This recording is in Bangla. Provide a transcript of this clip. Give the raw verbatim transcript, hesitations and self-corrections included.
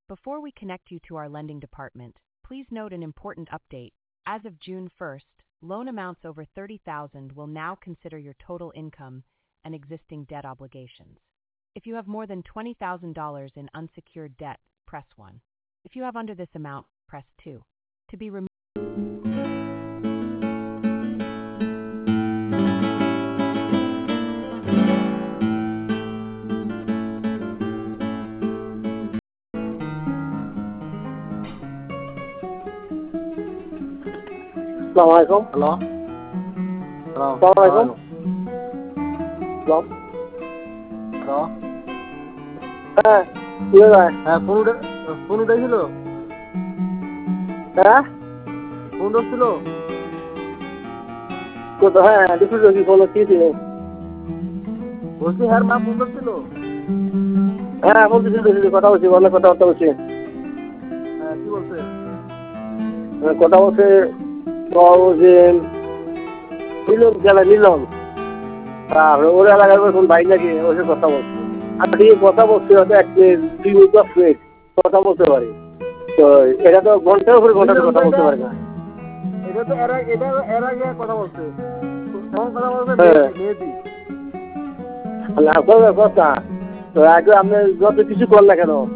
Before we connect you to our lending department, please note an important update. As of June first, loan amounts over thirty thousand dollars will now consider your total income and existing debt obligations. If you have more than twenty thousand dollars in unsecured debt, press one. If you have under this amount, press two. To be removed. Assalamualaikum. Halo. Halo. Assalamualaikum. Halo. Halo. হ্যাঁ কি ভাই? হ্যাঁ ফোন উঠে ফোন উঠেছিল? হ্যাঁ ফোন উঠছিল? কত হ্যাঁ দেখুন কি ফোন ছিল? বলছি হ্যাঁ মা ফোন উঠছিল? হ্যাঁ ফোন দিছিল কথা বলছি অনেক কথা কথা বলছি। হ্যাঁ কি বলছে? কথা বলছে যে নিলাম গেলে নিলাম আর ওর এলাকার কোন ভাই নাকি ওর কথা বলছে আর ঠিক কথা বলছে হয়তো এক দুই দশ মিনিট কথা বলতে পারি তো এটা তো ঘন্টার উপরে ঘন্টা কথা বলতে পারে না। এটা তো এর আগে এটা এর আগে কথা বলছে তখন কথা বলছে মেয়েদি না কথা তো আগে আপনি যত কিছু কর না কেন